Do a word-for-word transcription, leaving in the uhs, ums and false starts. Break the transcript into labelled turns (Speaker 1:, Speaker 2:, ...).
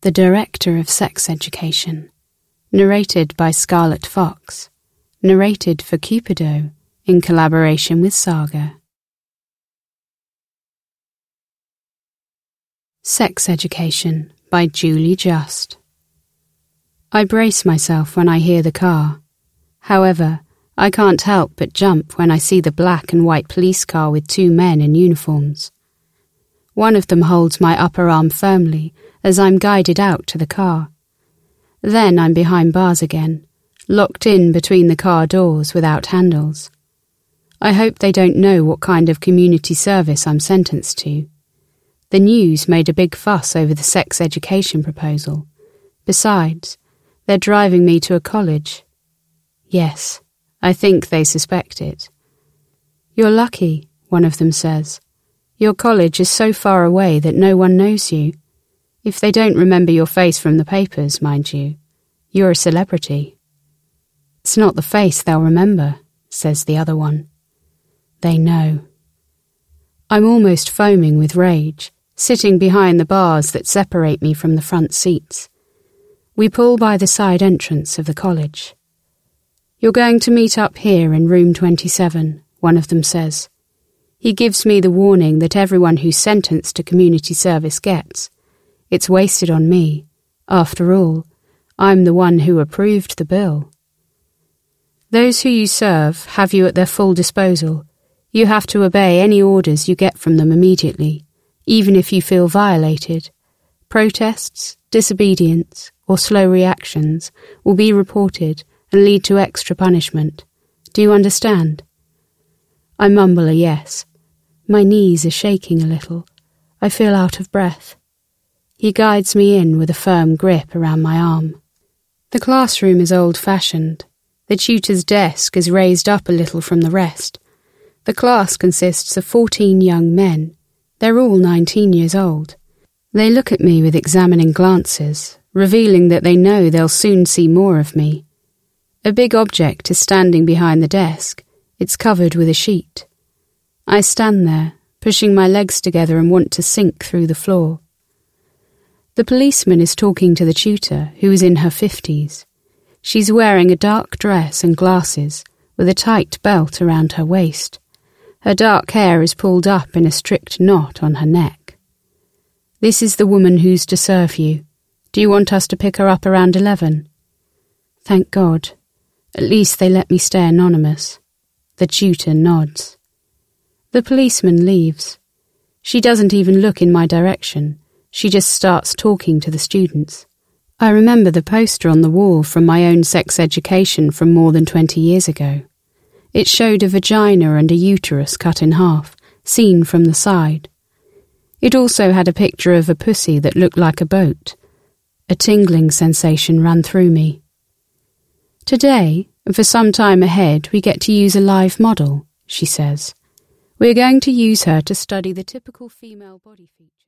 Speaker 1: The Director of Sex Education, narrated by Scarlett Fox, narrated for Cupido in collaboration with Saga. Sex Education by Julie Just. I brace myself when I hear the car. However, I can't help but jump when I see the black and white police car with two men in uniforms. One of them holds my upper arm firmly as I'm guided out to the car. Then I'm behind bars again, locked in between the car doors without handles. I hope they don't know what kind of community service I'm sentenced to. The news made a big fuss over the sex education proposal. Besides, they're driving me to a college. Yes, I think they suspect it. You're lucky, one of them says. Your college is so far away that no one knows you. If they don't remember your face from the papers, mind you, you're a celebrity. It's not the face they'll remember, says the other one. They know. I'm almost foaming with rage, sitting behind the bars that separate me from the front seats. We pull by the side entrance of the college. You're going to meet up here in room twenty-seven, one of them says. He gives me the warning that everyone who's sentenced to community service gets. It's wasted on me. After all, I'm the one who approved the bill. Those who you serve have you at their full disposal. You have to obey any orders you get from them immediately, even if you feel violated. Protests, disobedience, or slow reactions will be reported and lead to extra punishment. Do you understand? I mumble a yes. My knees are shaking a little. I feel out of breath. He guides me in with a firm grip around my arm. The classroom is old-fashioned. The tutor's desk is raised up a little from the rest. The class consists of fourteen young men. They're all nineteen years old. They look at me with examining glances, revealing that they know they'll soon see more of me. A big object is standing behind the desk. It's covered with a sheet. I stand there, pushing my legs together and want to sink through the floor. The policeman is talking to the tutor, who is in her fifties. She's wearing a dark dress and glasses, with a tight belt around her waist. Her dark hair is pulled up in a strict knot on her neck. This is the woman who's to serve you. Do you want us to pick her up around eleven? Thank God. At least they let me stay anonymous. The tutor nods. The policeman leaves. She doesn't even look in my direction. She just starts talking to the students. I remember the poster on the wall from my own sex education from more than twenty years ago. It showed a vagina and a uterus cut in half, seen from the side. It also had a picture of a pussy that looked like a boat. A tingling sensation ran through me. Today, and for some time ahead, we get to use a live model, she says. We're going to use her to study the typical female body features.